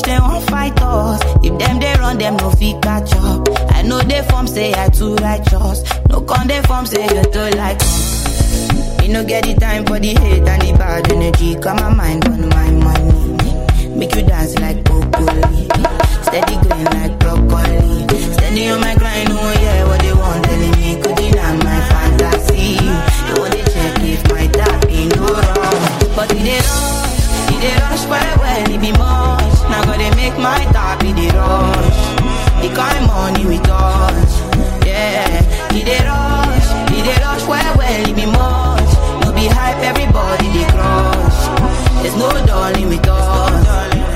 they won't fight us. If them they run, them no fit catch up. I know they form say I too righteous. No con they form say you too like us. Me no get the time for the hate and the bad energy. Got my mind on my money. Make you dance like broccoli. Steady green like broccoli. Steady on my grind, oh yeah, what they want telling me. Could deny my fantasy. They want to check if my tap ain't no wrong. But they rush well, it be much. Now gotta make my tap, they rush. The kind money we touch, yeah. They rush well, it be much. No be hype, everybody they crush. There's no darling with us.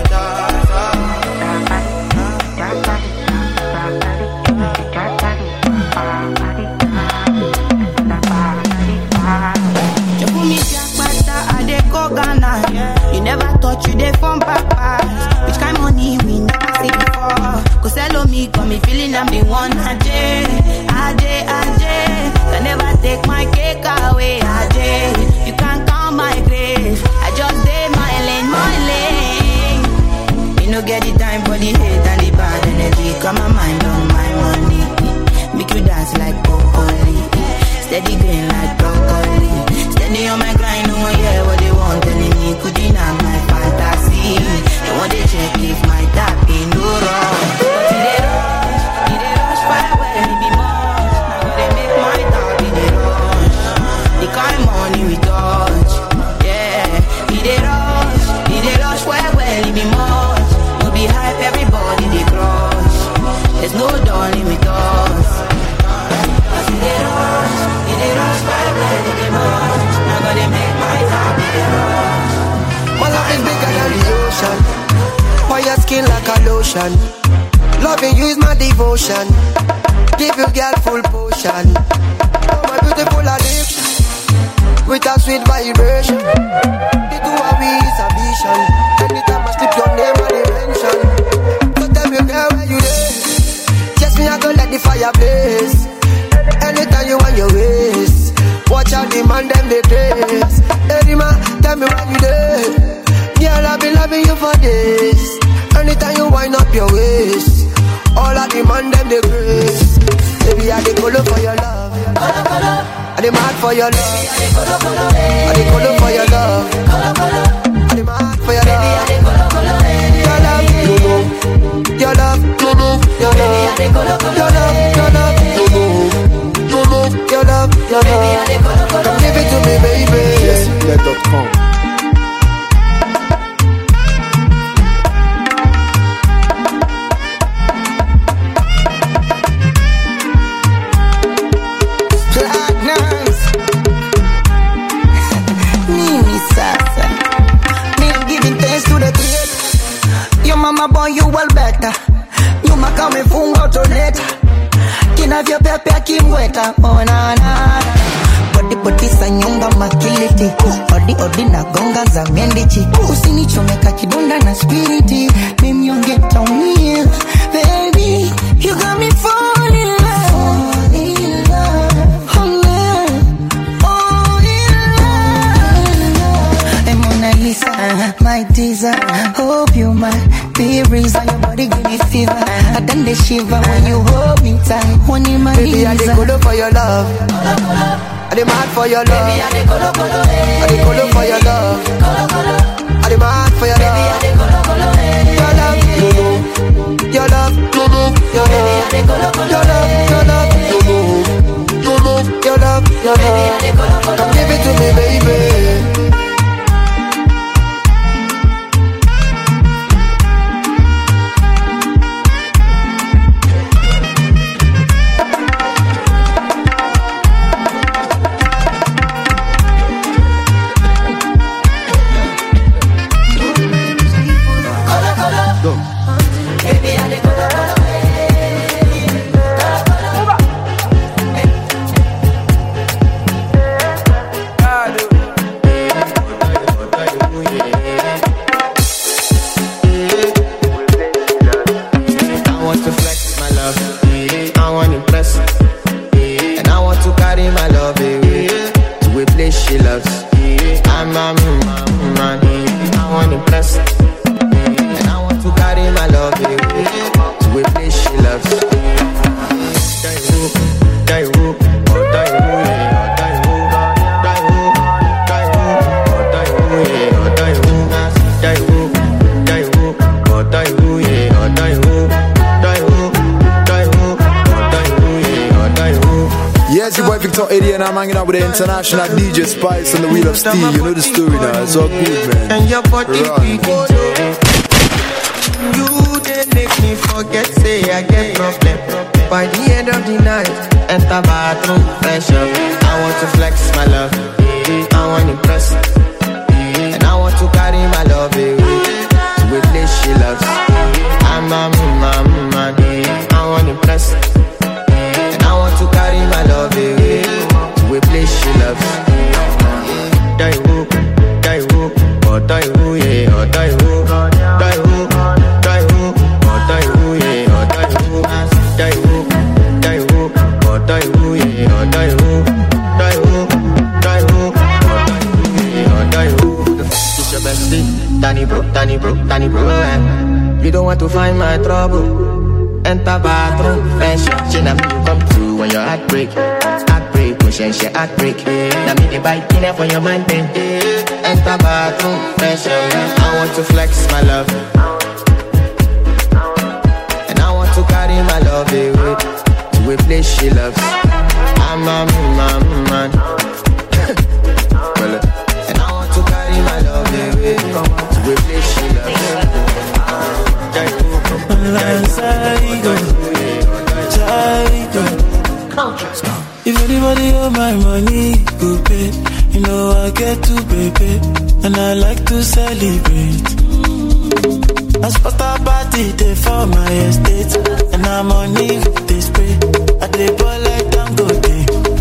You never thought you dey from papa. Which kind money we never see before. Cause hello me, got me feeling I'm the one. Ajay. Can never take my cake away. Ajay, you can't count my grace. I just did my lane. Me no get the time for the hate and the bad energy. Got my mind on my money. Make you dance like broccoli. Steady green like broccoli. Steady on my grind, oh yeah, what they want telling me. Could deny my fantasy. They want to check if my tap ain't no wrong. But they rush fire well, it be much. Now they make my tap, they rush. The kind money we touch, yeah. They rush fire well, it be much. No be hype, everybody they crush. There's no darling with us. They rush fire well, it be much. Now gotta make my tap, they rush. My love is bigger than the ocean. For your skin like a lotion. Loving you is my devotion. Give you girl full potion. Oh my beautiful addiction. With a sweet vibration. The two of we is a vision. Anytime I slip your name I mention. So tell me girl where you there. Just me I go let the fire blaze. Anytime you want your waist. Watch out the man them they craze. Hey man, tell me where you there. Girl, I've been loving you for days. Anytime you wind up your waist, all of the man them they grace. Baby, I dey color for your love. I dey mad for your love. I dey color for your love. I dey mad for your love. Your love, your love, your love, your love, your love. Come give it to me, baby. YesLet.com. You well better. You maka mefunga utoleta. Kinavyo pepe kimweta. Oh na na. Body sa nyonga makiliti. Odi na gonga za mendichi. Usinichomeka kidonda na spiriti. Mimi ongeta umia. Baby, you got me falling in love. Fall in love. Oh in love. Hey Mona Lisa, my teaser. Hope you might be reason your body give me fever. I done the shiver when you hold me tight. One in my baby, I dey color for your love. I dey mad for your love. Baby, I dey color for your love. I dey mad for your love. Your love, your love, your love, your love, your love. Come give it to me, baby. Color, color. who, yeah, or die who, die who, die who, or die who, yeah, or die who. Yes, your boy Victor Eddie and I'm hanging out with the international DJ Spice on the wheel of steel. You know the story now, it's all good, man. And your body beating so. You they make me forget, say I get problem. By the end of the night, enter bathroom, fresh up. I want to flex my love, I want to impress, and I want to carry my love away to a place she loves. I'm a man, I want to impress, and I want to carry my love away to a place she loves. Die who, or die who, yeah, or die who, die who, die who, or die who, yeah, or die who, die who, die who, or die who, yeah, or die who, die who, die who, or die who, yeah, or die who. It's your bestie, Danny bro, eh. You don't want to find my trouble. Enter bathroom, fresh. She na me you come through when your heart break, push she heart break. Na me the bite dinner for your man then. Enter bathroom, fresh. I want to flex my love, and I want to carry my love away to a place she loves. I'm a man, and I want to carry my love away to a place she loves. If anybody owe my money, go pay. You know I get to pay, and I like to celebrate. I spot a party day for my estate, and I'm on leave, they spray. I dey ball like Dangote.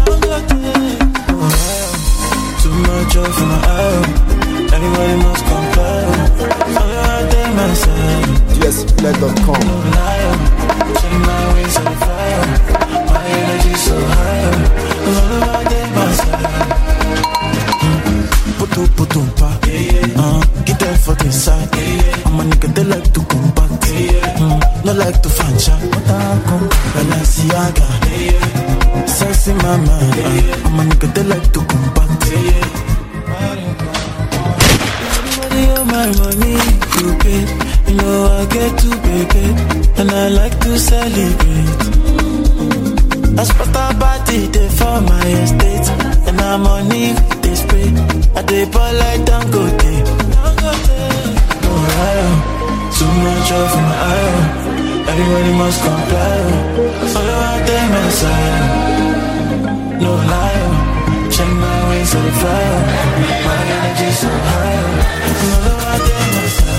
Too much off my eye. Everybody must comply. I take my side. Yes, let.com. No lie, check my ways on fire. My energy so high. I take my side. Putumpa, get that for the side. I'm a nigga they like to combat, not like to fan shot. Balenciaga, sexy mama. I'm a nigga they like to combat. Everybody owe my money, you pay. You know I get to pay, and I like to celebrate. I spot a party day for my estate, and I'm on leave, they spray. I dey ball like Dangote. No lie, too much off my eye. Everybody must comply. Follow out there, my side. No lie, check my ways on fire. My energy so high. Follow out there, my side.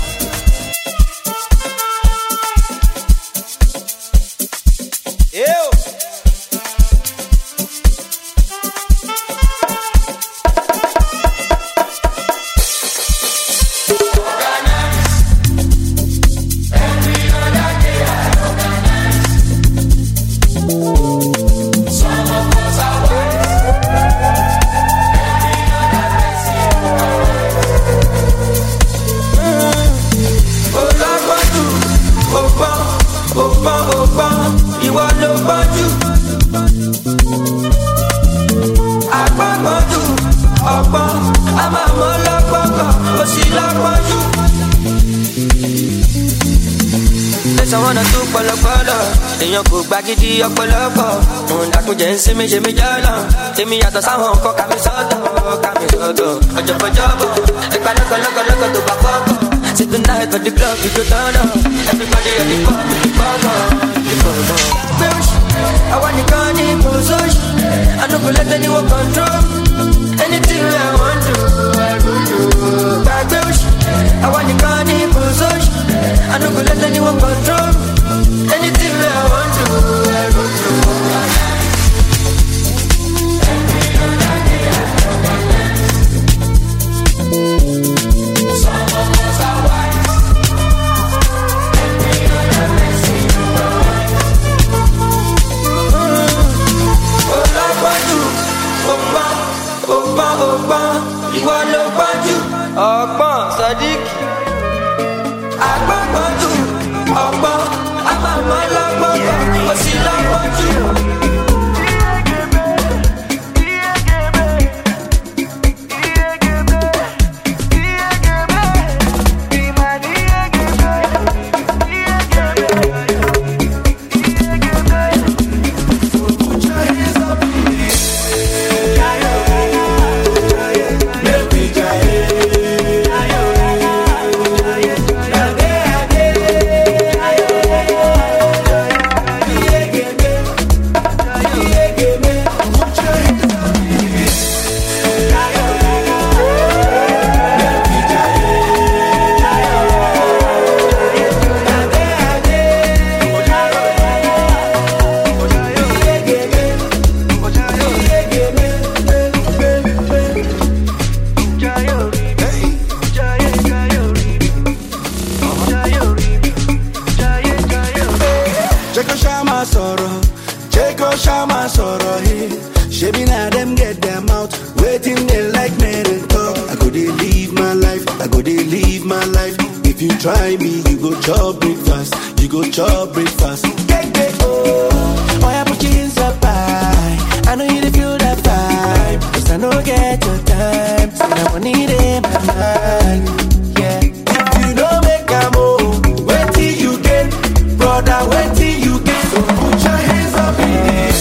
Èèyàn kò gbagidi ọ̀pọ̀lọpọ̀ òun dàkúnjẹ́ ń sinmi ṣe mí jọ́lọ̀ tèmi yàtọ̀ sáwọn nǹkan kàmí sọ́tọ̀ ọjọ́bọ̀jọ́bọ̀ ẹ̀ka lọ́kọ̀lọ́kọ̀ tó bá fọ́kọ̀ see tonight for the club we go turn up everybody at the club with the fọ́kọ̀. Àwa nìkan ní kòsóṣì I no go let anyone control anything I want to I go do. Gbàgbé òṣì àwa nìkan ní kòsóṣì I no go let anyone control anything I want to I go do. Ìwọ ló gbọ́njú ọgbọ́n Sadiq agbọ́njú ọgbọ́n àmàmọ́ lọ́gbọ́n ó sì lọ́gbọ́njú. Shama sorrow, Jacob Shama sorrow. She be na them get them out, waiting they like me to talk. I go they live my life, I go they live my life. If you try me, you go chop breakfast, you go chop breakfast. Oh, why I put you in so high? I know you to feel that vibe, 'cause I know get your time. So I want it in my mind, yeah. If you don't make a move, wait till you get, brother, wait till you get. So put your hands up in the air.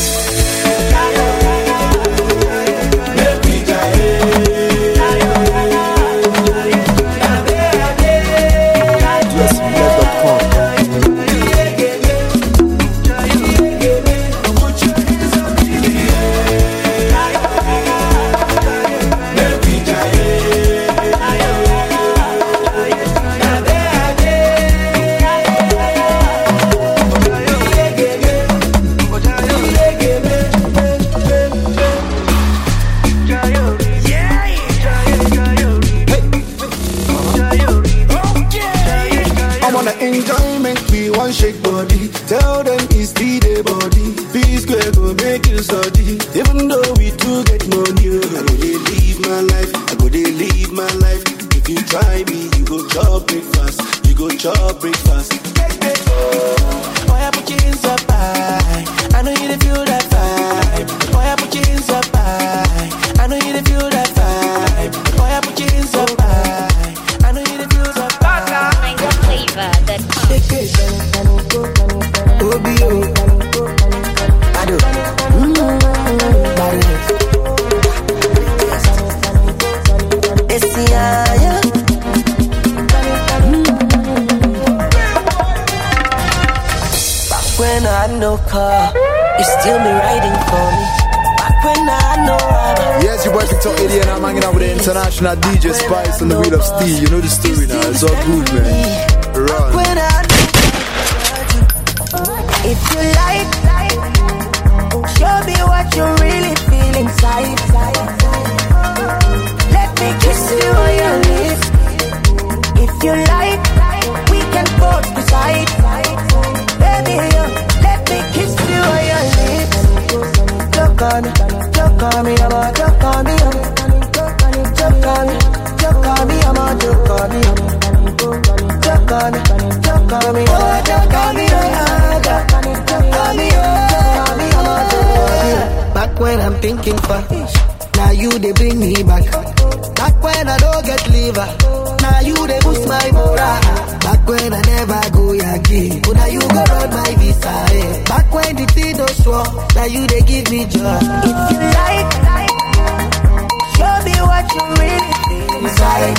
Shake body, tell them it's the body. P-Square go make you study. Even though we do get money, I go they live my life, I go they live my life. If you try me, you go chop breakfast, you go chop breakfast. Boy, I put you in so high, I know you to feel that vibe. Boy, I put you in so high, I know you to feel that vibe. Boy, I put you in so high, I know you to feel that vibe. Find your flavor, that When I had no car, you still be riding for me. Back when I had no rubber. Yes, your boy TikTok idiot, and I'm hanging out with the international DJ Spice on the wheel of steel. You know the story now, it's all good, man. Run. When I had if you like, show me what you really feel inside. Let me kiss you on your lips. If you like, we can both decide. Baby, let me kiss you on your lips. Look on me, I'm a look on me. Look on me, I'm a look on me. Look on me, oh, look on me, back when I'm thinking for, now you they bring me back. Back when I don't get liver, now you they boost my morale. Back when I never go again, but now you go run my visa. Eh. Back when the thing don't show, now you they give me joy. If you like, show me what you really feel inside.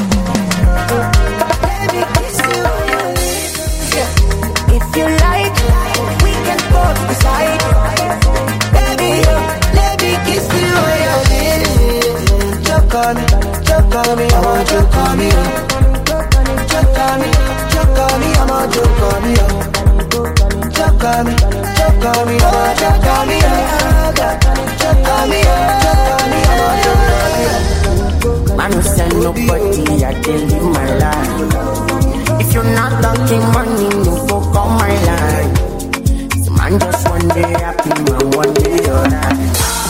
Let me kiss you on your lips. Yeah. If you like, we can both decide. Baby, let me kiss you on your lips. Choke on me, I want you to call me. Choke on me, I'm on you, call me. Choke on me, oh, choke on me. Choke on me, I'm on you, call me. Man, who send nobody, I can live my life. If you're not talking money, no go call my line. So man, just one day happy, man, one day alright.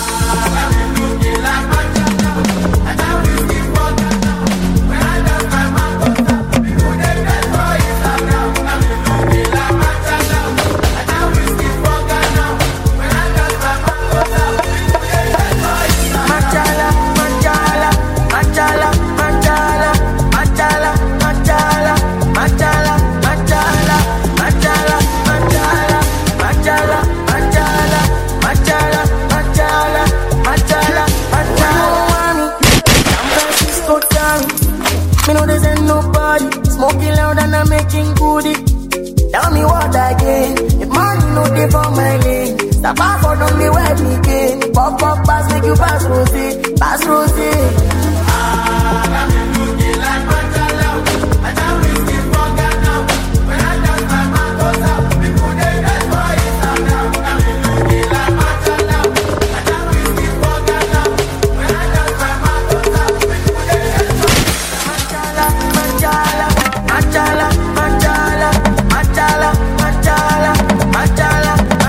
Smoking loud and I'm making goodie. Tell me what again. If money no day for my lane, stop off or don't be wet me again. Pop up pass make you pass rosy, pass rosy. Got me looking like Mandela. I can't risk it for Ghana. When I dance my man goes out, people they dance for Instagram. Got me looking like Mandela. I can't risk it for Ghana. When I dance my man goes out, people they dance for Mandela, Mandela. Machala, machala, machala, machala, machala,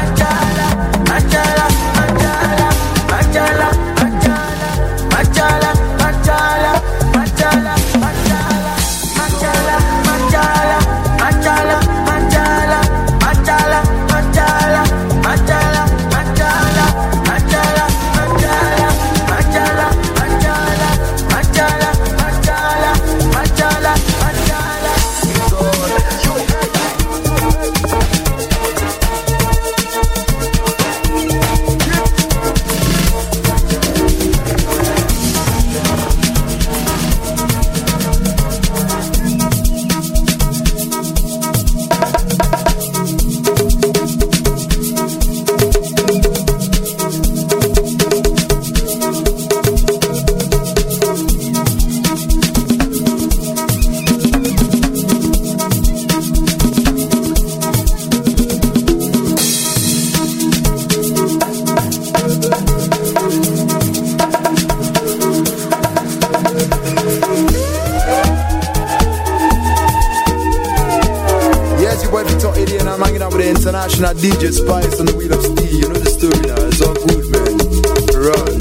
your boy Victor Eddie and I'm hanging out with the international DJ Spice on the Wheel of Steel. You know the story now, it's all good, man. Run.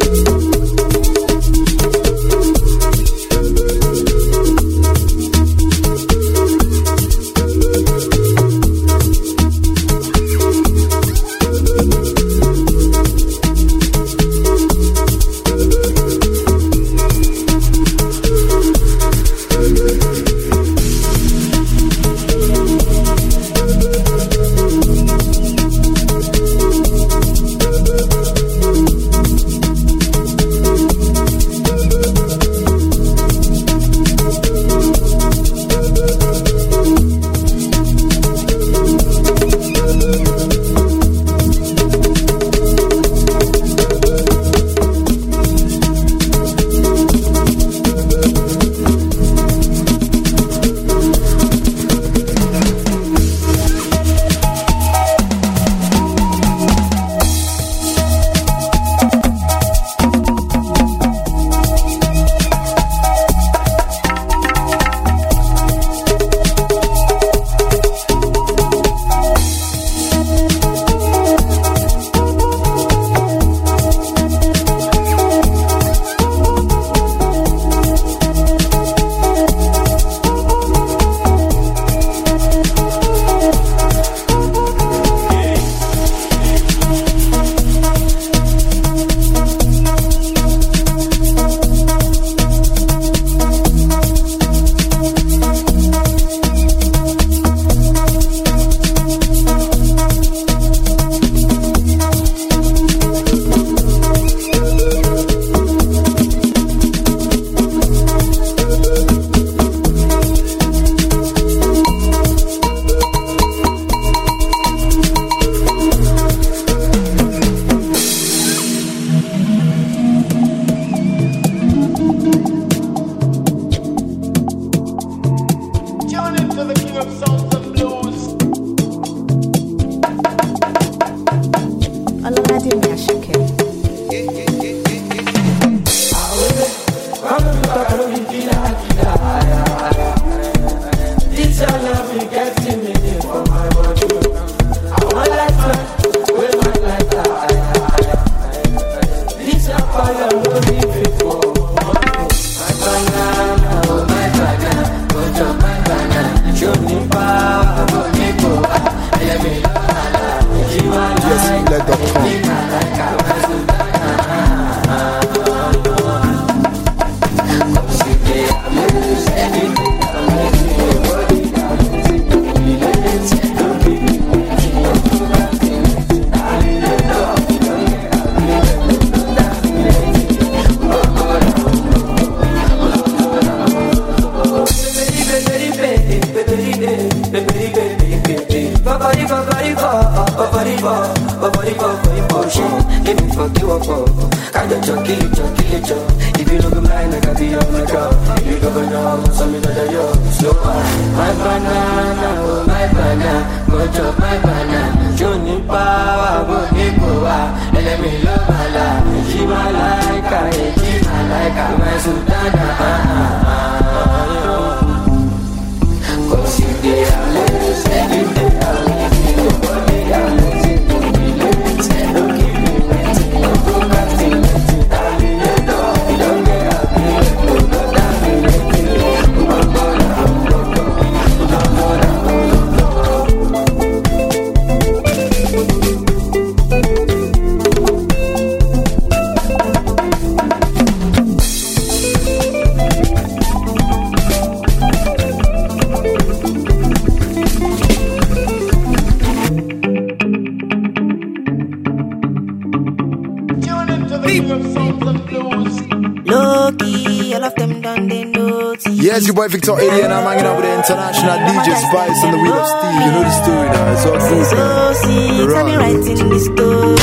Yes, your boy Victor Eddie and I'm hanging out with the international DJ Spice on the Wheel of Steel. You know the story now, it's all good. Tell me writing the story.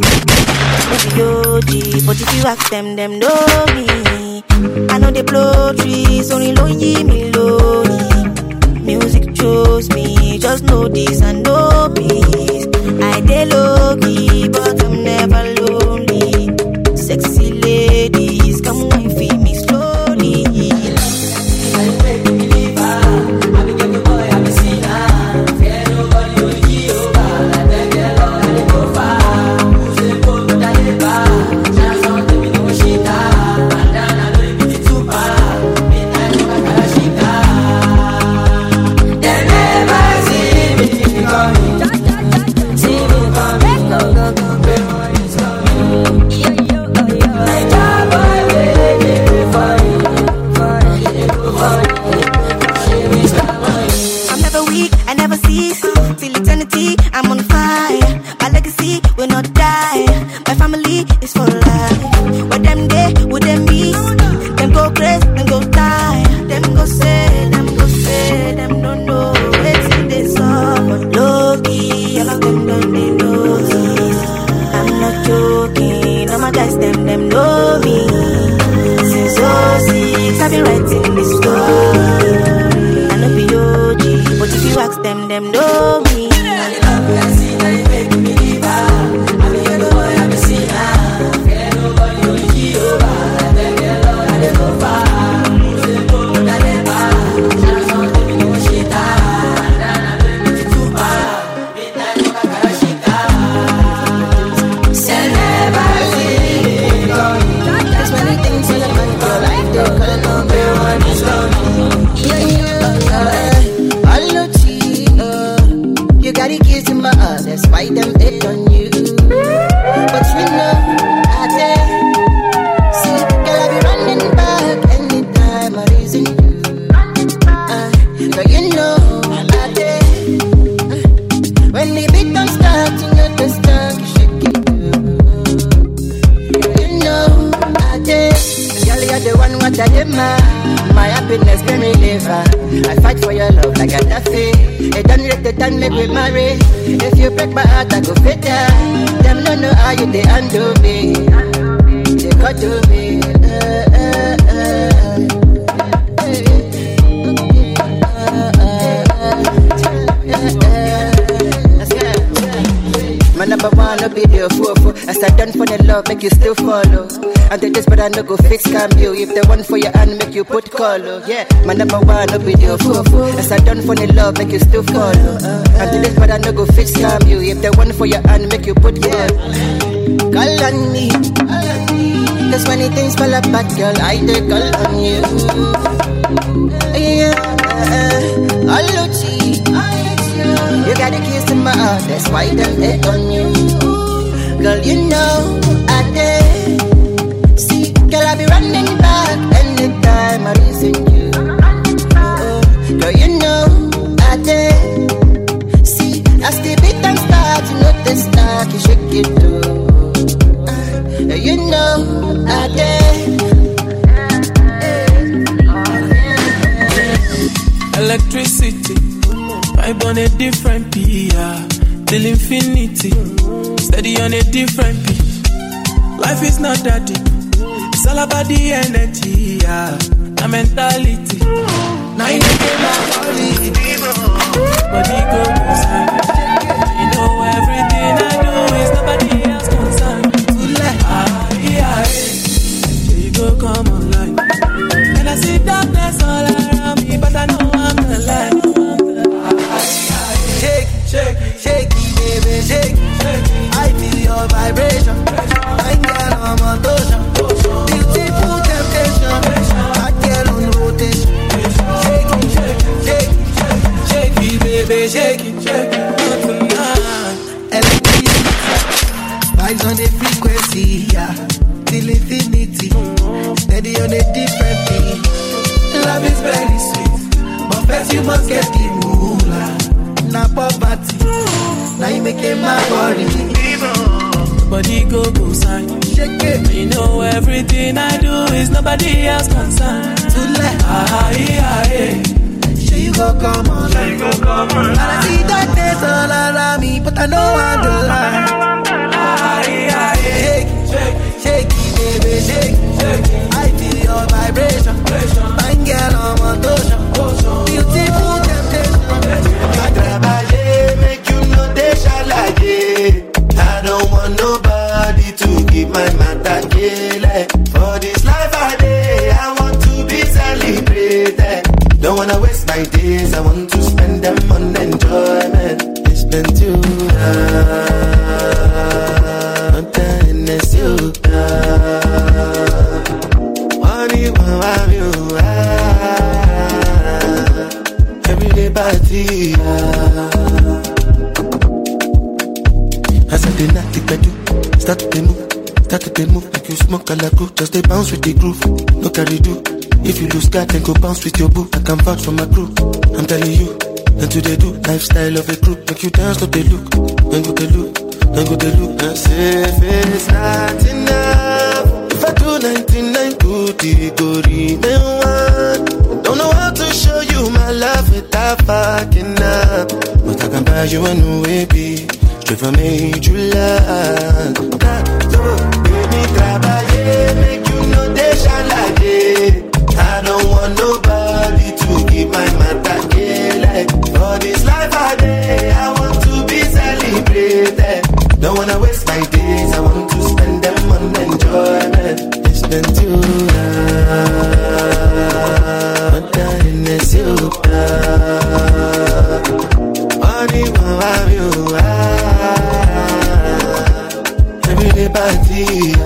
Maybe OG, but if you ask them know me. I know they blow trees, only low me low. Music chose me, just know this and know peace. I dey low key, but I'm never lonely. Sexy ladies, come on, feed me slowly. I beg you, believer. I be getting boy, I be sinner. them know me. That's why them hate on you. But you know, I dare. See, girl, I be running back anytime I reason you. Girl, you know, I dare. When the beat don't start, you know the stuff you shake it through. You know, I dare. Girl, you're the one what I demand. My happiness, let me live. I fight for your love like a Daffy. It done let the time make we marry. If you break my heart, I go fit down. Them don't know how you they undo me. They got to me. My number one, no be the fool. As I done for the love, make you still follow. And the this, but I no go fix cam you. If the one for your hand, make you put color. Yeah, my number one, no be the fool. As I done for the love, make you still follow. And the this, but I no go fix cam you. If the one for your hand, make you put color. Call on me. Cause when the things fall apart, girl, I dey call on you. Yeah, you got a kiss in my heart, that's why them hate on you. Girl, you know I did. See, girl, I be running back anytime I reason you. Girl, you know I did. See, as the beat and start, you know the start, you shake it too. You know I did. Electricity, vibe on a different PR. Till infinity, steady on a different beat. Life is not that deep. It's all about the energy, yeah. The mentality. Now you get my body go inside. You know everything I do is nobody else concerned. Yeah. Here you go, come online. And I see darkness all around me, but I know I'm the light. Shake it, baby, shake it. I feel your vibration. I get on my motion. Beautiful temptation. I get on rotation. Shake it, baby, shake it. Electricity, vibes on the frequency, yeah. Till infinity, steady on a different beat. Love is very sweet, but first you must get the moolah. Na poverty, now you making my body. Body go side. Shake it. You know everything I do is nobody else concerned. To let Sure you go come on. And I see darkness all around me, but I know I'm the light. Shake it, baby, shake it. I feel your vibration. Fine girl on my motion. Beautiful temptation. Make you know they shall like it. I don't want nobody to give my matter kill. For this life I day, I want to be celebrated. Don't wanna waste my days, I want to spend them on enjoyment. It's been too long, time is you. Everyday party. As I did not think I do, start to move like you smoke a la group. Just they bounce with the groove, no carry do. If you lose God, then go bounce with your boo. I can vouch for my crew, I'm telling you. And to they do, lifestyle of a group. Make you dance, look they look, then go they look, then go they look. And say if it's not enough, if I do 99 good, it go remain one. Don't know how to show you my love without fucking up, but I can buy you a new baby. If I made you laugh, baby, trabaye, make you know they shall like it. I don't want nobody to give my matter kill. For this life birthday, I want to be celebrated. Don't wanna waste my days, I want to spend them on enjoyment. It's been too long, but dying is you. Money won't have you. Every day party.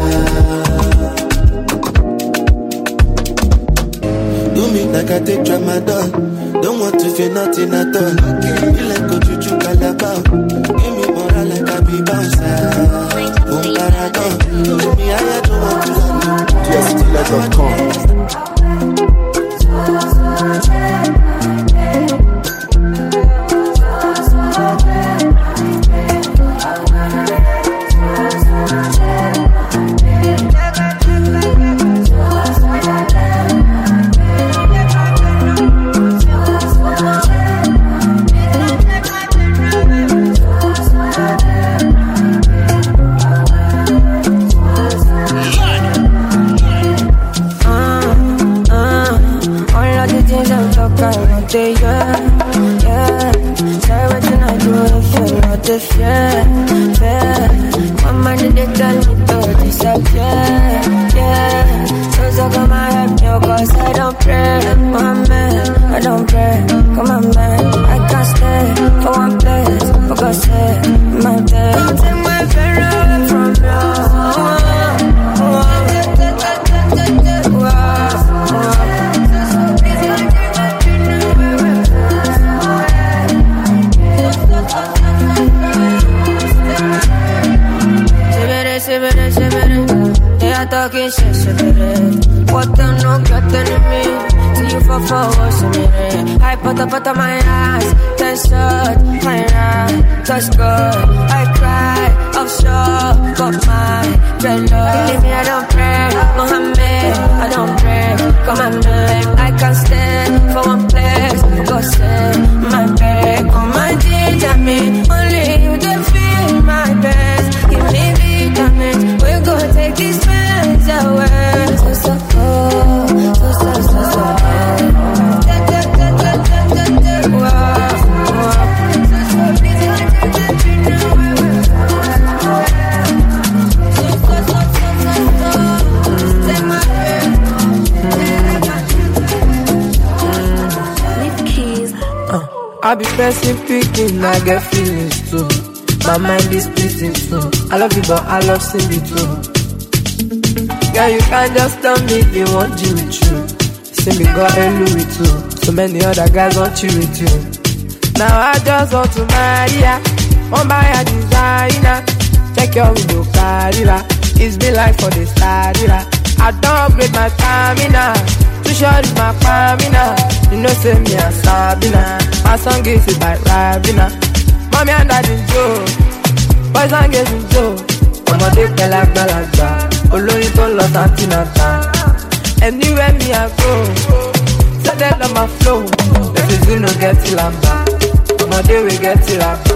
Do me like I take Ramadan. Don't want to feel nothing at all. You like go to Calabar. Give me more like I be bouncer. Boom, paragon. Give me higher, don't want to run. JustLet.com. Put on my eyes, then shut my eyes, touch good. I cry, offshore, but my dread love. Believe me, I don't pray, Mohammed, I don't pray. Come on, man, I can't stand for one place. Go set my bed on my ginger me. Only you can feel my best. Give me vitamins, we're gonna take these pains away. So cold, so I be person picking, I get feelings too. My mind is splitting too. I love you, but I love sing it too. Girl, you can't just tell me they want you with you. See me got a Louis too. So many other guys want you with you. Now I just want to marry ya. Won't buy a designer. Check your window, carriera. It's been like for the starter. I don't upgrade my stamina. Too short is my stamina. You know, say me a Sabina. My song is it by Rabina. Mommy and daddy Joe. Boys and girls in Joe. Ọmọdé pẹ̀lágbàlagbà. Olórin tó lọ Santinata. Anywhere me I go. Say them on my flow. If you no get it lamba. Ọmọdé we get it lamba.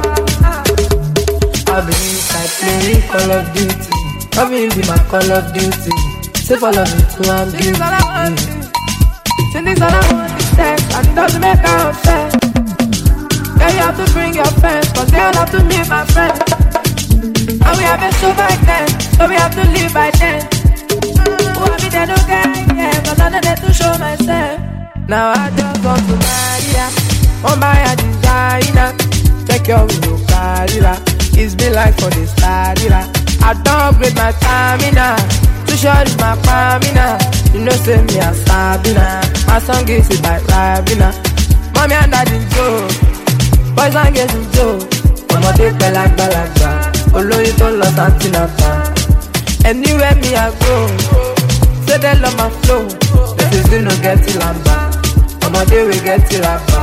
I been inside playing Call of Duty. Loving be my Call of Duty. Say follow me to I'm beauty. Say this all I want is sex. And it doesn't make her upset. Girl, you have to bring your friends, cause they all have to meet my friends. And we have been so by then, so we have to live by then. Who I be there no guy, yeah, cause I'm not there to show myself. Now I just want to marry ya. Won't buy a designer. Check your window, carriera. It's been like for the starter. I don't upgrade my stamina. Too short is my stamina. You know, say me a Sabina. My song is it by Rabina. Mommy and daddy Joe. Boys and girls in Joe. Ọmọdé pẹ̀lágbàlagbà. Olórin tó lọ Santinata. Anywhere me I go. Say they love my flow. This is you no get it lamba. Ọmọdé we get it lamba.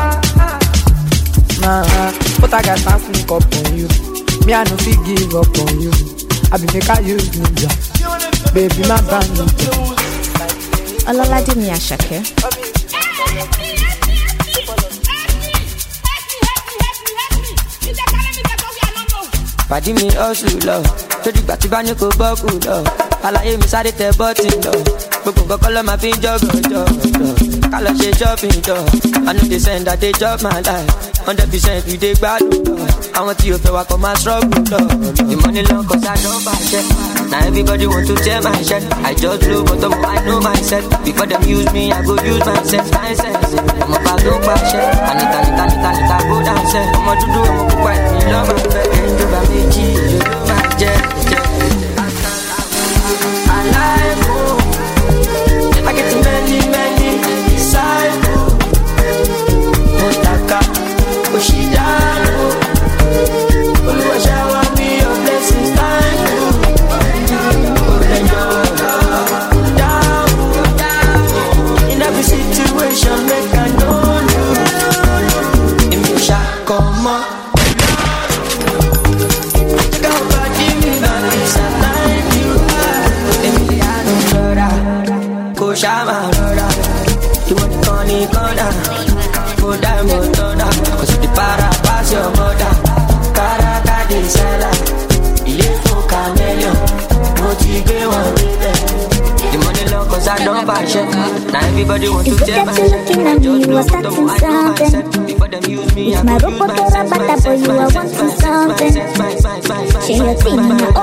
Nah, but I got to sneak up on you. Me I no fit give up on you. I be make I use ninja. Baby my brand ninja. Ọlọ́ládé mi Àṣàkẹ́. Pàdí mi ọ̀ṣù lọ, torí ìgbà tí bá ní kò bọ́ọ̀kù lọ. Àlàyé mi sáré tẹ bọ́ọ̀tì lọ, gbogbo nǹkan kọ́ ló máa fi ń jọ́gọ̀ jọ. Ká lọ ṣe shopping jọ, I know they send that they chop my life. 100% we take bad. I want you to walk on my struggle. The money long cause I don't buy shit. Now everybody want to tear my shirt. I just blow but I know myself. Before them use me, I go use my sense. I'm a bad don't buy shit. I need go down set. I'm a to do, I'm a quite me love my friend. Do my bitch, you do my jet. I like you. I get many disciples. Motaka, Oshidano. Oluwa shower me your blessings, thank you. In every situation, make I know you. In me shall come on. Check out body, me back, it's a time you are. Emiliano Flora, go shama Flora. You want the corner, go down Motona. Cause the para pass your mother. Caraka de Sala, il est faux caméléon. Motivé, one with the money long cause I don't buy shit. Now everybody want to tell my shit. I just blow for them, I know myself. Before them use me, I go use myself. Boy, you are wanting something. Share your thing,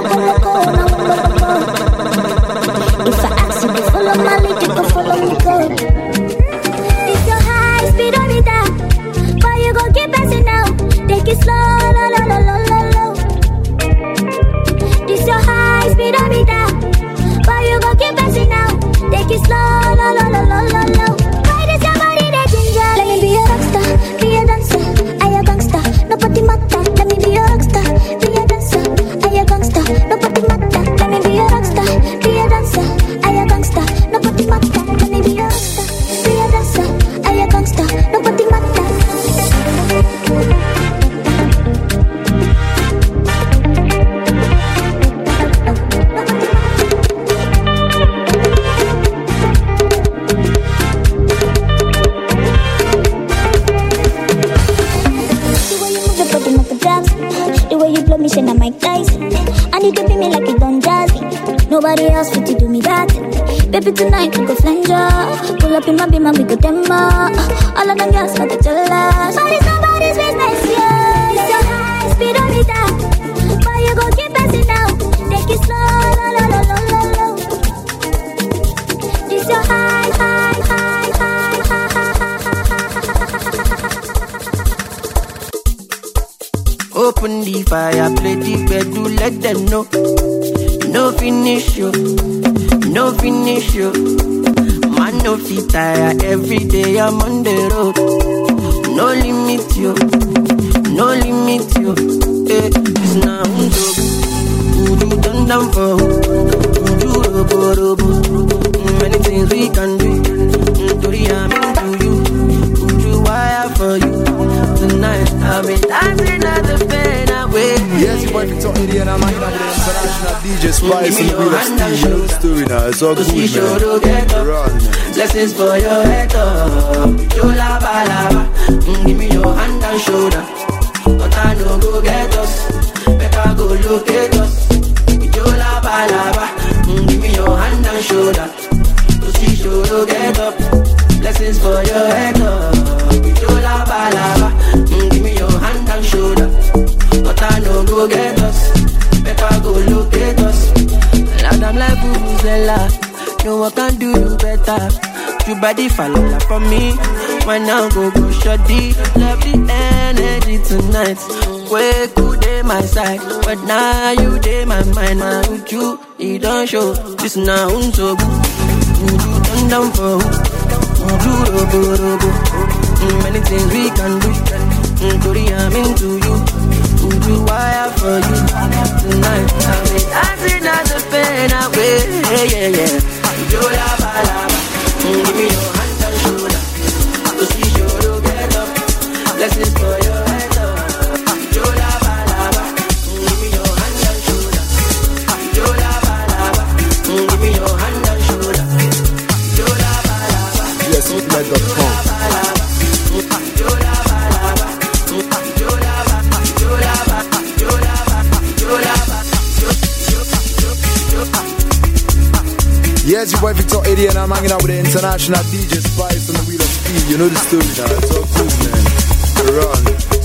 if I ask you to follow my lead, you can follow me, go. It's your high speed on it down. But you gon' keep passing now. Take it slow, low, low, low, low, low, low. This your high speed on it down. But you gon' keep passing now. Take it slow, low, low, low, low, low, low. Why does your body that ginger? Let me be a rockstar, be a dancer, I a gangster. Nobody matter. Let me be a rockstar, be a dancer, I a gangster. Nobody matter. Let me be a rockstar, be a dancer, I a gangster. Nobody matter. Let me be a rockstar, be a dancer, I a gangster. Nobody matter. Me say na Mike Tyson. I need to be me like it done jazzy. Nobody else fit to do me that. Baby tonight we go flanger. Pull up in my beam and we go demo. All of them girls got the jealous. But it's nobody's business, yeah. It's your high speed on it down. But you go keep passing down. Take it slow, low, low, low, low, low, low. This your high, high, high, high, high, high, Open the fire, play the bedroom, let them know. No finish you, no finish you. Man, no fit tire, every day I'm on the road. No limit you, no limit you. It's now Udu done down for Udu robo robo. Many things we can do. Tori, I'm into you. Udu wire for you. Tonight I'll be dancing at the pain away. Yes, boy, Victor Indian, I'm hanging out with the international DJ Spice and the Wheel of Steve. You know the story now, it's all good, man. Run. Blessings for your head up. Yo lava lava. Give me your hand and shoulder. But I know go get us. Better go locate us. Yo lava lava. Give me your hand and shoulder. To see you get up. Blessings for your head up. Yo lava lava. Give me your hand and shoulder. But I know go get us. Better go locate us. And I'm like Vuvuzela. No one can do you better. You body follow for me. Why now go shoddy. Love the energy tonight. Where could they my side? But now you dey my mind. Now with you don't show. This now so good. You turn down for many things we can do. Tori, I'm into you. Do wire for you tonight. I'll be dancing at the pain away. Yeah. Yo lava lava. Give me your hand and shoulder. To see you get up. Blessings for your head up. Yo lava lava. Give me your hand and shoulder. Yo lava lava. Give me your hand and shoulder. Yo lava lava. Yes, Outlet.com. Yes, your boy Victor Eddie and I'm hanging out with the international DJ Spice and the Wheel of Steve. You know the story now, it's all good, man. Run.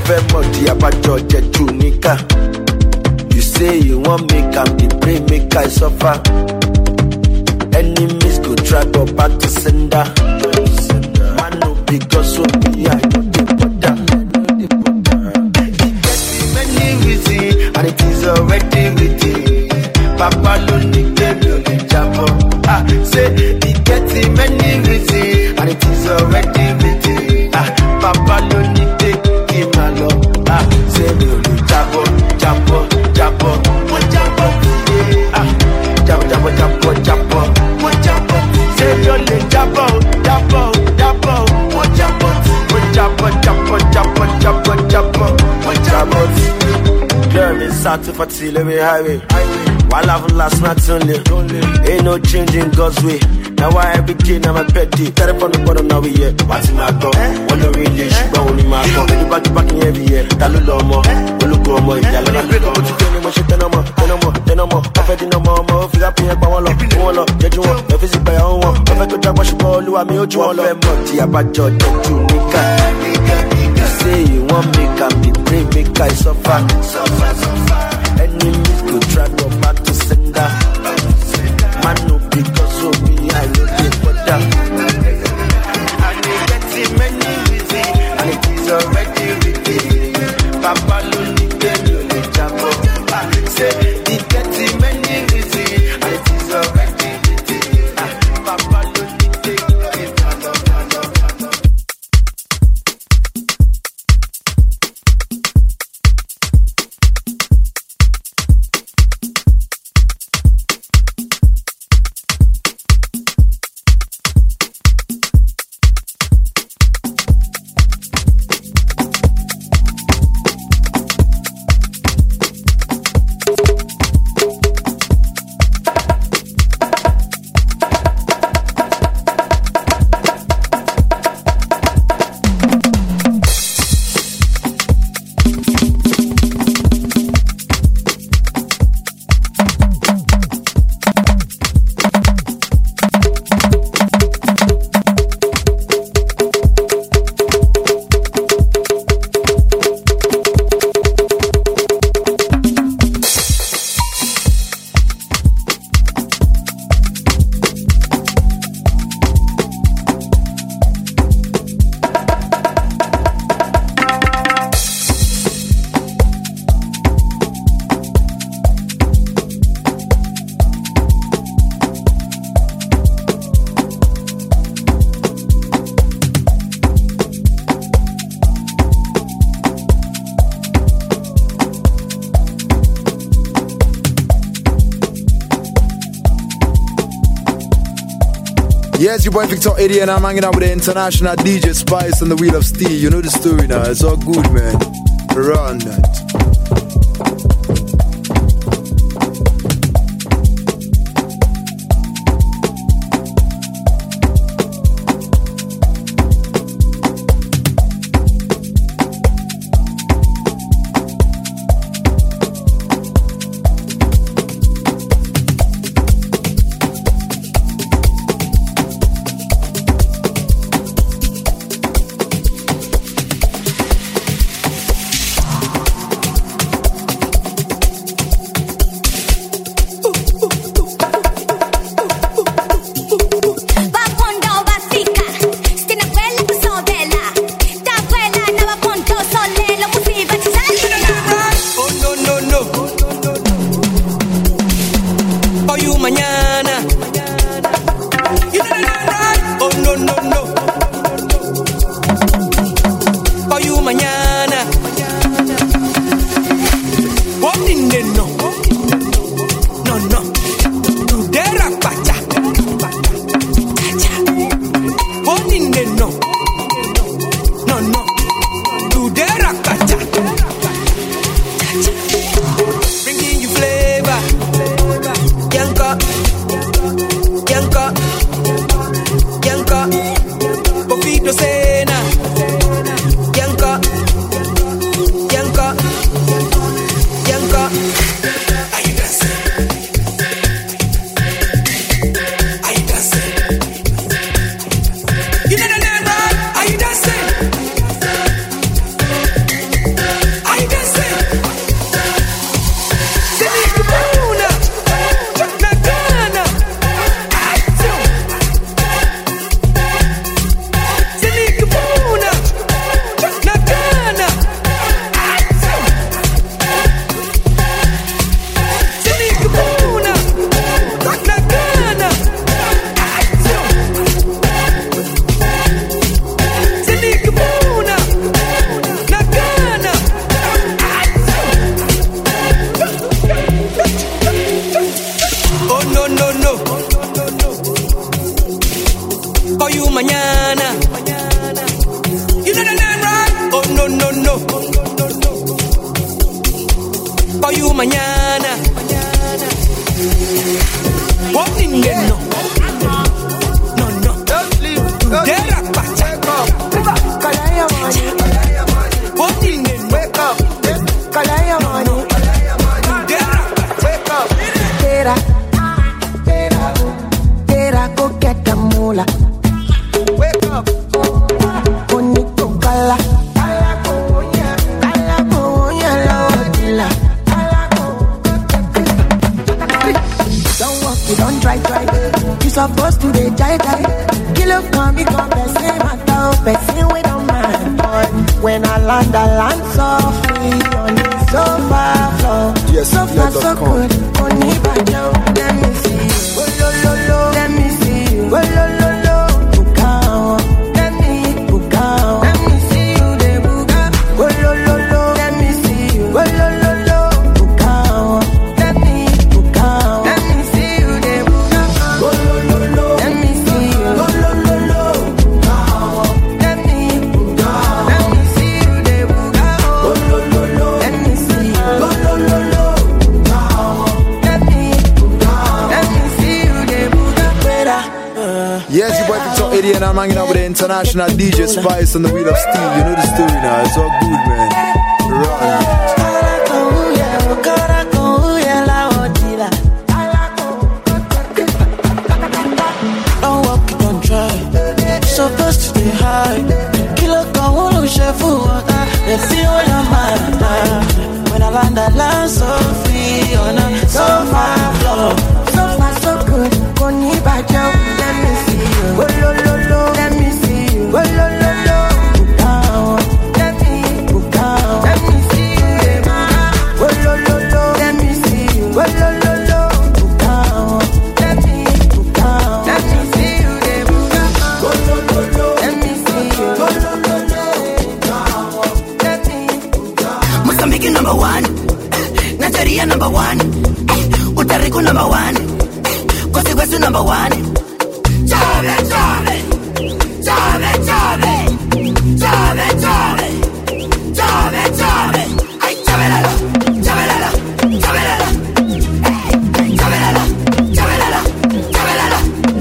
fẹ́ mọ̀ di abájọ jẹ́ Tunika. You say you want make am the pray make I suffer. Enemies go try go back to sender. Man no because so be I no dey bother. He get many reasons and it is already written. Papa lo ní kébì ò lè jábọ́. Say he get many reasons and it is already written. Papa lo ní kí n máa lọ. Say mi ò lè jábọ́, jábọ́, jábọ́. Wọ́n jábọ́, jábọ́, jábọ́, jábọ́, jábọ́. Wọ́n jábọ́, say mi ò lè jábọ́, jábọ́, jábọ́. Wọ́n jábọ́, jábọ́, jábọ́, jábọ́, jábọ́, jábọ́. Wọ́n jábọ́. Girl, me sat for till every highway. While I've last night only. Ain't no changing God's way. Now why every day now my petty. Tell from the bottom now we here. What's in my go? One no really, she go only my go. Back in every year. That look more. Look more. Yeah, let me break up what you tell me. What you tell me? Tell me. I'm ready no more. If you got me, I'm one love. One love. Yeah, you want. If it's by your own one. I'm ready to try what you call. You are me. You want love. Money about your Tunika. You say you want make am the pray make I suffer. Enemies go try go back to sender. Man no because so me I no dey bother. And they get many reasons and it is already written. Papa lo ní kébì ò lè jábọ́. Say he get many reasons and it is already written. Papa lo ní kébì ò lè jábọ́. Yes, your boy Victor Eddie and I'm hanging out with the international DJ Spice and the Wheel of Steel. You know the story now. It's all good, man. Run that. Better, go get the moolah. Wake up, bonito gala. Don't walk, you don't try. You supposed to be jai. Kill up, come become the same matter. Person we don't mind, boy. When I land softly on the sofa floor. Yes, so far so good, only by you. Let me see you. Oh, lo, lo, lo. Let me see you. Oh, lo, lo, lo. Bukao. Let me bukao. Let me see you, de buka. Oh, lo, lo, lo. Let me see you. Oh, lo, lo, lo. Bukao. Let me bukao. Let me see you, de buka. Oh, lo, lo, lo. Let me see you. Oh, lo, lo, lo. Bukao. Let me bukao. Let me see you, de buka. Oh, lo, lo, lo. Let me see you. Oh, lo, lo, lo. Bukao. Let me bukao. Let me see you, de buka. Yes, your boy Victor 80 and I'm hanging out with the international DJ Spice on the wheel of steel. You know the story now, it's all good, man. Run. Don't walk, don't try. Supposed to stay high. Kilo con uno chef water. They feel your mind. When I land so free on a sofa floor. So far so good, Koni Bajo. Let me see you. Oh, lo, lo, lo. Let me see you. Oh, lo, lo, lo. Bukao. Let me bukao. Let me see you. Oh, lo, lo, lo. Let me see you. Oh, lo, lo, lo. Bukao. Let me bukao. Let me see you. Oh, lo, lo, lo. Let me see you. Oh, lo, lo, lo. Bukao. Let me bukao. Mozambique number 1, Nigeria number 1, Utariku number 1, Kosikwesi number 1. Chave, chave, chave, chave, chave, chave, chave, chave. Ay, chavelala, chavelala, chavelala, chavelala, chavelala, chavelala.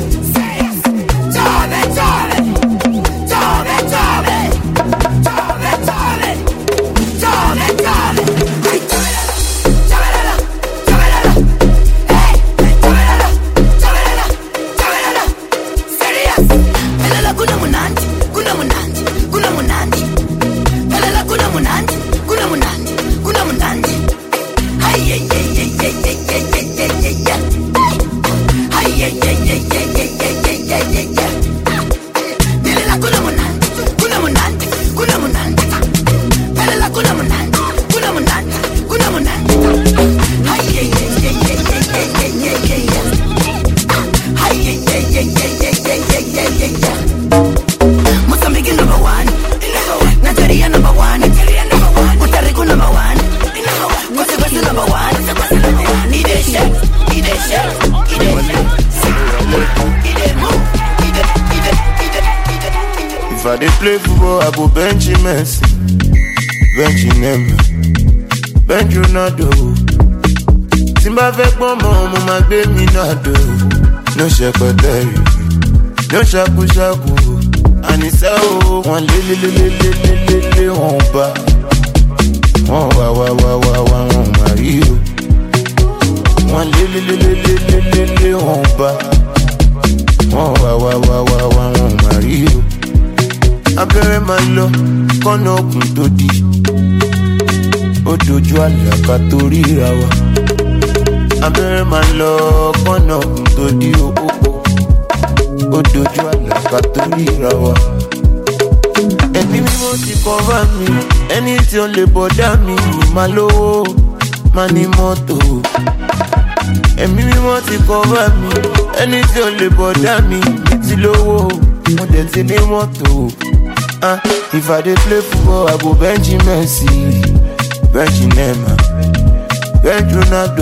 Chave, chave, chave, chave, chave, chave, chave, chave. Ay, chavelala, chavelala, chavelala. Hey, chavelala, chavelala, chavelala. Serious. Pelala kuna munandi, kuna munandi, kuna munandi. Pelala kuna munandi, kuna munandi, kuna munandi. Hey, hey, hey, hey, hey, hey, hey, hey, hey, hey, hey. Hey, hey, hey, hey, hey, hey, hey, hey, hey, hey, hey. Pelala kuna munandi, kuna munandi, kuna munandi. Pelala kuna munandi, kuna munandi, kuna munandi. Hey, hey, hey, hey, hey, hey, hey, hey, hey, hey, hey. Hey, hey, hey, hey, hey, hey, hey, hey, hey, hey, hey. Mozambique number 1, Nigeria number 1, Utariku number 1, Kosikwesi number 1. Need a shot, need a shot, need a shot. Need a move, need a. If I dey play football, I go bench Messi, bench Neymar, bench Ronaldo. Timba fẹ́ pọ́n mọ́ ọmọ máa gbé mi náà dò. No ṣẹpẹtẹrì, no ṣàkúṣàkú. Àníṣe o, wọ́n lé wọ́n bá. Wọ́n wá wọ́n máa rí o. Wọ́n lé wọ́n bá. Wọ́n wá wọ́n máa rí o. Abẹ́rẹ́ máa lọ kọ́nà òkun tó di. Ó dojú àlẹ́ àká tó ríra wa. Abẹ́rẹ́ máa lọ kọ́nà òkun tó di òkòkò. Ó dojú àlẹ́ àká tó ríra wa. Ẹ̀mí mímọ́ ti kọ́fà mi, ẹni tí ó lè bọ̀dá mi máa lówó, máa ní mọ́tò. Ẹ̀mí mímọ́ ti kọ́fà mi, ẹni tí ó lè bọ̀dá mi ti lówó, mo dẹ̀ ti ní mọ́tò. If I dey play football, I go bench Messi, bench Neymar, bench Ronaldo.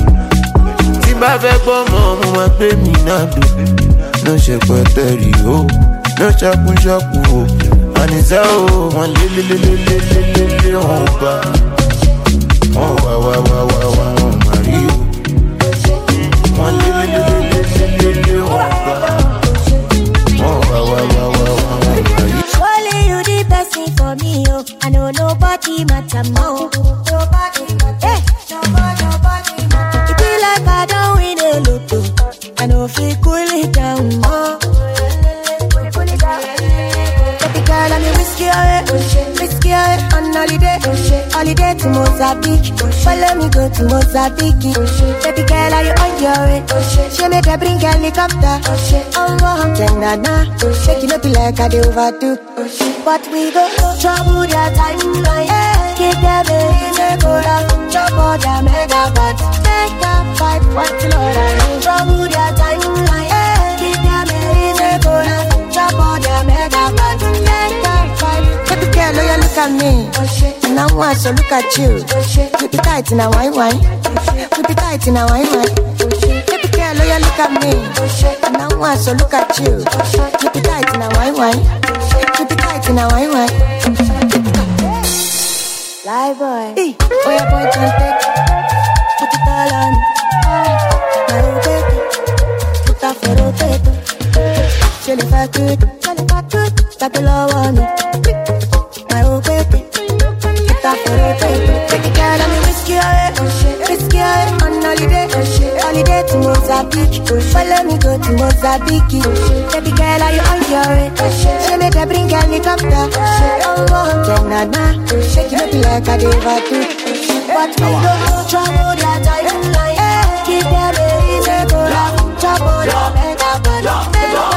Tí bá fẹ́ gbọ́ mọ́, mo máa gbé mi náà dò. No ṣẹpẹtẹrì o, no ṣàkúṣàkú o. Àníṣe o, wọ́n lé wọ́n bá. Wọ́n wá wọ́n máa rí o. Wọ́n lé wọ́n bá. Wọ́n wá wọ́n máa rí o. Only you the best thing for me, oh. I know nobody matter more. Nobody matter. Hey. Nobody matter. It be like I don't win. Mozambique. Follow me go to Mozambique. Baby girl, are you on your way? She make her bring helicopter. Nana, make you not be like I do overdo. But we go trouble their timeline. Keep them in the cola. Trouble their megabytes. Make them fight what Lord I know. Trouble their timeline. Keep them in the cola. Trouble their megabytes. Make them fight. Baby girl, oh you look at me. And I want to look at you. Keep it tight in a wine. Keep it tight in a wine. Baby girl, oh you look at me. And I want to look at you. Keep it tight in a wine. Keep it tight in a wine. Lie boy. Hey. Oh yeah, boy, can take. Put it all on. My rotator. Put that for rotator. Chill if I could. Stop the law on me. My rotator. Put that for rotator. Take it girl, let me whisk your head. Whisk your head on holiday. Holiday to Mozambique. Follow me go to Mozambique. Baby girl, are you on your way? She make her bring helicopter. Nana, shake it up like I do overdo. But we don't trouble that timeline. Keep them in the cola. Trouble that megabytes.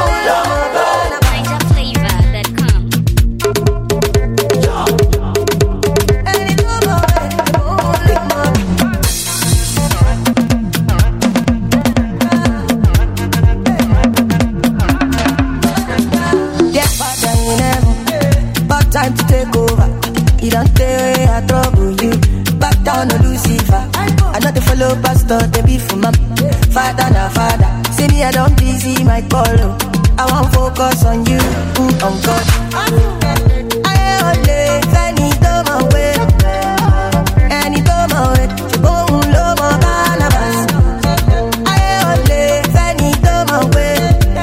Time to take over. You don't stay I trouble you. Back down to Lucifer. I know the follow pastor, they be for my father na father. See me, I don't busy my call. I won't focus on you, on God. I only any time away. Anytime away. You won't love my Barnabas. I only any time away.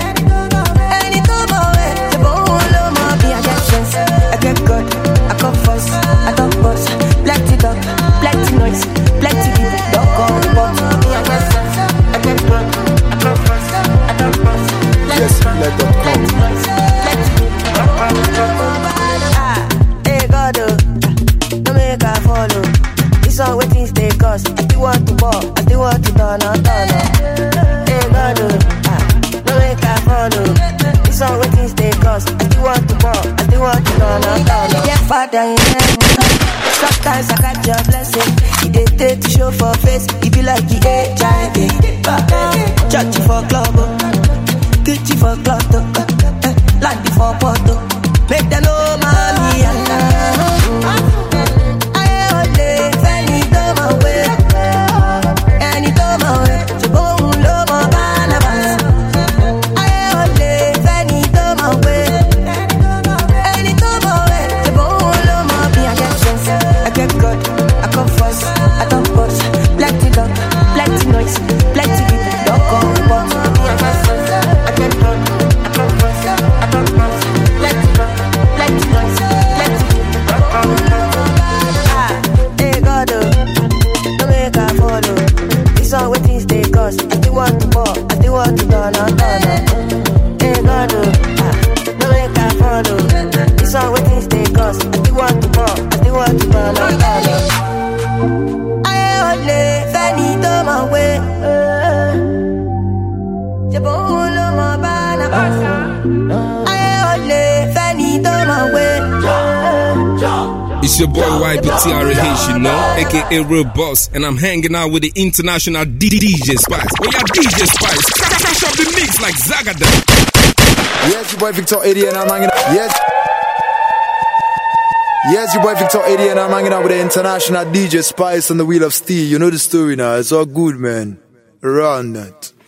Anytime away. You won't love my Beatrice. I get good, I come first, I don't boss. Plenty talk, plenty noise, plenty people don't come but me I get sense. I get good, I come first, I don't boss. Plenty noise, plenty people don't come but hey God, don't make her follow. This one waiting stay cause I still want to ball, I still want to turn on. Hey God, don't make her follow. This one waiting stay cause I still want to ball, I still want to turn on. Yeah, Father in heaven. Sometimes I got your blessing. He did take to show for face. He be like the HIV. Church for club, kitchen for club, land for photo. Make them know mommy and I only anytime away. Anytime away. So go low my Barnabas. I only anytime away. Anytime away. So go low my Beatrice. I get good, I come first, I don't push. Plenty talk, plenty noise, plenty people don't come but me I get sense. I get good, I come first, I don't push. Plenty talk, plenty noise, plenty people don't come but hey God, don't make her follow. This one waiting stay cause I still want to ball, I still want to turn on. Hey God, don't make her follow. This one waiting stay cause I still want to ball, I still want to turn on. I only anytime away. I only anytime away. It's your boy YPTRH, you know, aka Real Boss, and I'm hanging out with the international DJ Spice. Oh yeah, DJ Spice, crash up the mix like Zagada. Yes, your boy Victor 80 and I'm hanging out. Yes, your boy Victor 80 and I'm hanging out with the international DJ Spice on the Wheel of Steel. You know the story now, it's all good, man. Run that.